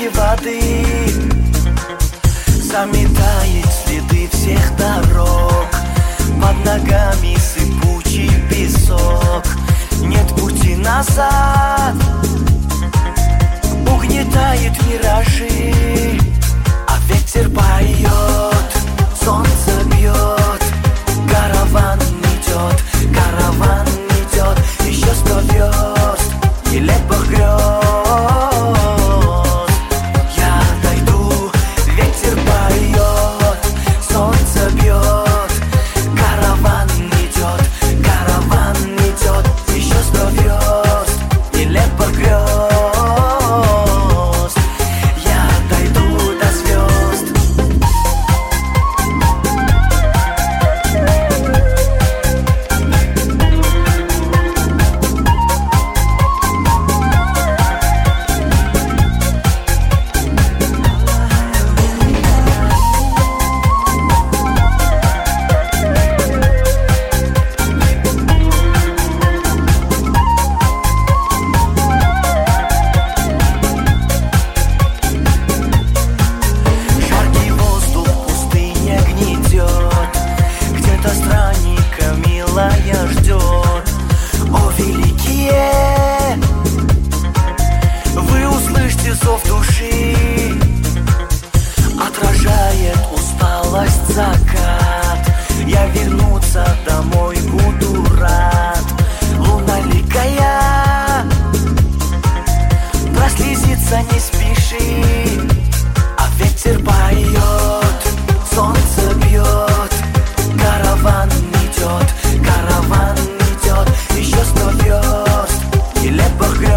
потоки воды заметает следы всех дорог. Под ногами сыпучий песок, нет пути назад. Угнетает миражи, а ветер поет, солнце бьет. Караван идет, еще 100 верст нелепых грез. Я дойду, ветер поет, солнце бьет. Караван идет, еще 100 верст нелепых грез. Я дойду до звезд. Ждет, о великие, вы услышьте зов души, отражает усталость закат. Я вернуться домой буду рад. Луналикая, прослезиться не спеши, а ветер поет, солнце бьет. Караван идет, еще 100 верст нелепых грез.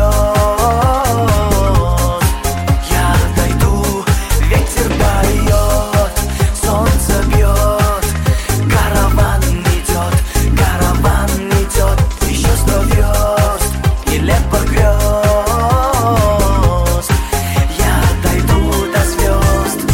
Я дойду, ветер поет, солнце бьет. Караван идет, еще 100 верст нелепых грез. Я дойду до звезд.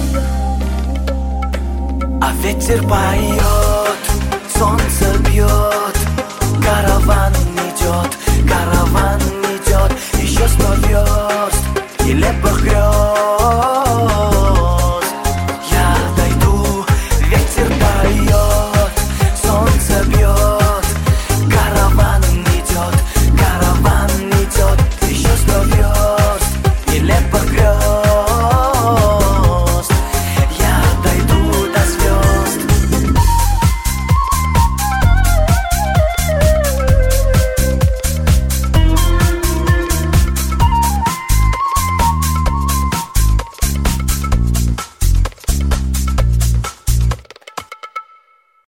А ветер поет, солнце бьет.